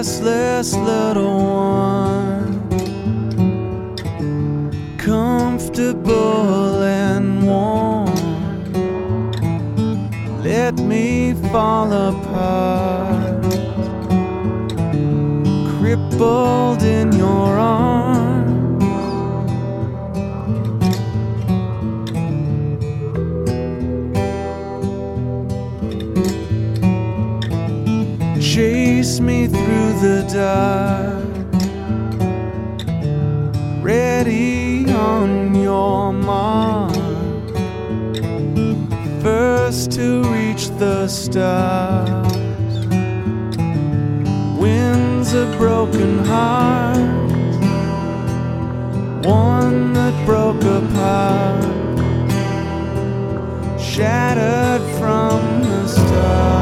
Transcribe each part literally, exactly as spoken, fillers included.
restless little one, comfortable and warm. Let me fall apart, crippled in your arms. Chase me through the dark, ready on your mark, first to reach the stars. Winds a broken heart, one that broke apart, shattered from the start.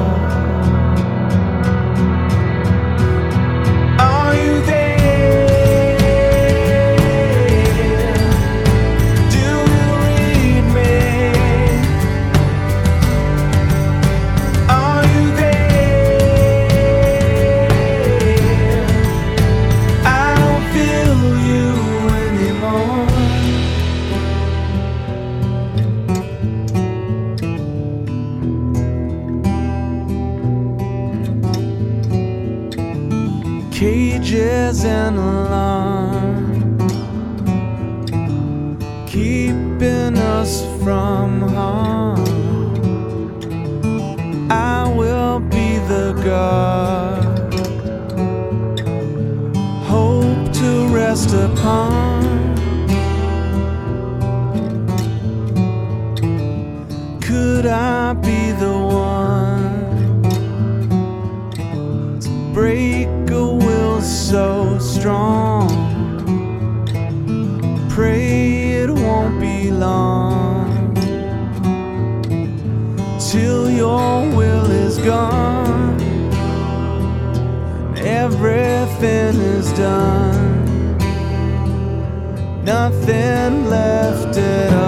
Cages and alarms, keeping us from harm. I will be the guard, hope to rest upon. Could I be the one to break a will so strong? Pray it won't be long till your will is gone and everything is done, nothing left at all.